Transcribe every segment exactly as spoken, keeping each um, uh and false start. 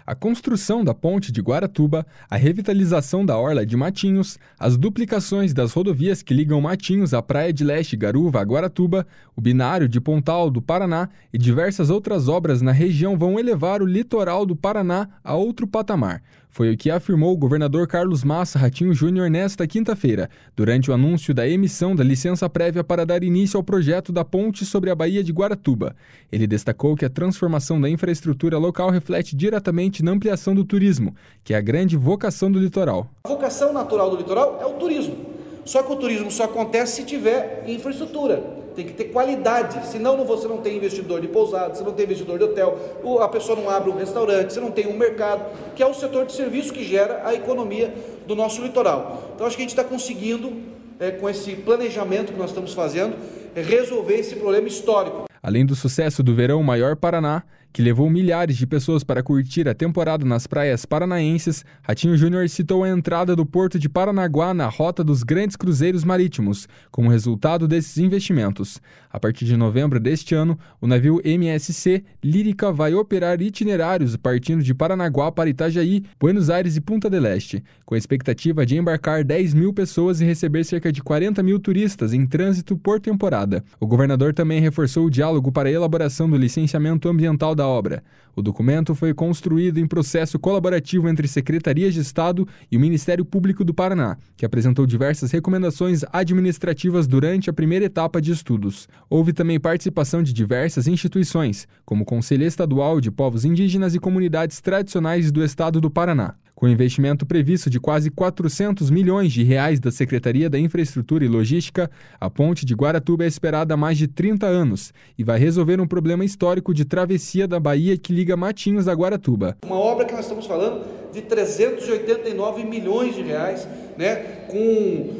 A construção da ponte de Guaratuba, a revitalização da orla de Matinhos, as duplicações das rodovias que ligam Matinhos à Praia de Leste Garuva a Guaratuba, o binário de Pontal do Paraná e diversas outras obras na região vão elevar o litoral do Paraná a outro patamar. Foi o que afirmou o governador Carlos Massa Ratinho Júnior nesta quinta-feira, durante o anúncio da emissão da licença prévia para dar início ao projeto da ponte sobre a Baía de Guaratuba. Ele destacou que a transformação da infraestrutura local reflete diretamente na ampliação do turismo, que é a grande vocação do litoral. A vocação natural do litoral é o turismo. Só que o turismo só acontece se tiver infraestrutura. Tem que ter qualidade, senão você não tem investidor de pousada, você não tem investidor de hotel, a pessoa não abre um restaurante, você não tem um mercado, que é o setor de serviço que gera a economia do nosso litoral. Então acho que a gente está conseguindo, é, com esse planejamento que nós estamos fazendo, é, resolver esse problema histórico. Além do sucesso do Verão Maior Paraná, que levou milhares de pessoas para curtir a temporada nas praias paranaenses, Ratinho Júnior citou a entrada do Porto de Paranaguá na rota dos grandes cruzeiros marítimos, como resultado desses investimentos. A partir de novembro deste ano, o navio M S C Lírica vai operar itinerários partindo de Paranaguá para Itajaí, Buenos Aires e Punta del Este, com a expectativa de embarcar dez mil pessoas e receber cerca de quarenta mil turistas em trânsito por temporada. O governador também reforçou o diálogo para a elaboração do licenciamento ambiental da obra. O documento foi construído em processo colaborativo entre secretarias de Estado e o Ministério Público do Paraná, que apresentou diversas recomendações administrativas durante a primeira etapa de estudos. Houve também participação de diversas instituições, como o Conselho Estadual de Povos Indígenas e Comunidades Tradicionais do Estado do Paraná. Com investimento previsto de quase quatrocentos milhões de reais da Secretaria da Infraestrutura e Logística, a ponte de Guaratuba é esperada há mais de trinta anos e vai resolver um problema histórico de travessia da Baía que liga Matinhos a Guaratuba. Uma obra que nós estamos falando de trezentos e oitenta e nove milhões de reais, né, com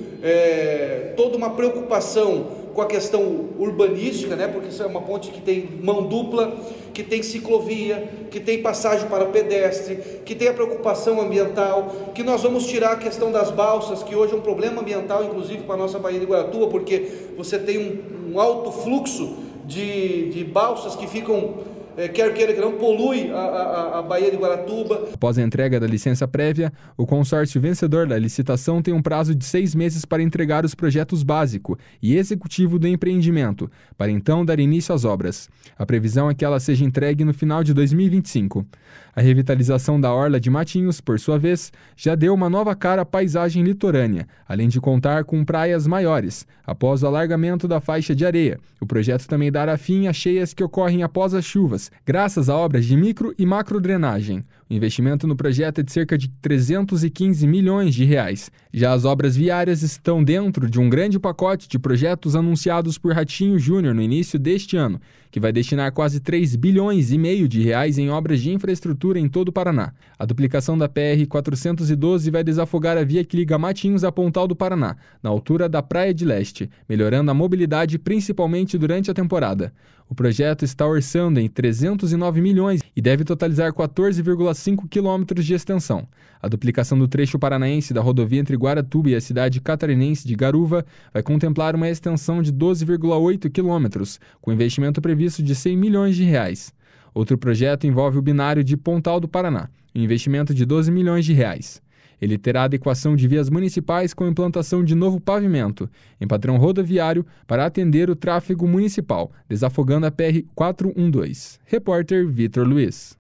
é, toda uma preocupação com a questão urbanística, né, porque isso é uma ponte que tem mão dupla, que tem ciclovia, que tem passagem para pedestre, que tem a preocupação ambiental, que nós vamos tirar a questão das balsas, que hoje é um problema ambiental, inclusive para a nossa Baía de Guaratuba, porque você tem um, um alto fluxo de, de balsas que ficam, é, quer queira que não, polui a, a, a Baía de Guaratuba. Após a entrega da licença prévia, o consórcio vencedor da licitação tem um prazo de seis meses para entregar os projetos básico e executivo do empreendimento, para então dar início às obras. A previsão é que ela seja entregue no final de dois mil e vinte e cinco. A revitalização da orla de Matinhos, por sua vez, já deu uma nova cara à paisagem litorânea, além de contar com praias maiores, após o alargamento da faixa de areia. O projeto também dará fim às cheias que ocorrem após as chuvas, graças a obras de micro e macro drenagem. O investimento no projeto é de cerca de trezentos e quinze milhões de reais. Já as obras viárias estão dentro de um grande pacote de projetos anunciados por Ratinho Júnior no início deste ano, que vai destinar quase três bilhões e meio de reais em obras de infraestrutura em todo o Paraná. A duplicação da P R quatrocentos e doze vai desafogar a via que liga Matinhos a Pontal do Paraná, na altura da Praia de Leste, melhorando a mobilidade principalmente durante a temporada. O projeto está orçando em trezentos e nove milhões e deve totalizar quatorze vírgula cinco quilômetros de extensão. A duplicação do trecho paranaense da rodovia entre Guaratuba e a cidade catarinense de Garuva vai contemplar uma extensão de doze vírgula oito quilômetros, com investimento previsto de cem milhões de reais. Outro projeto envolve o binário de Pontal do Paraná, um investimento de doze milhões de reais. Ele terá adequação de vias municipais com implantação de novo pavimento, em padrão rodoviário, para atender o tráfego municipal, desafogando a P R quatrocentos e doze. Repórter Vitor Luiz.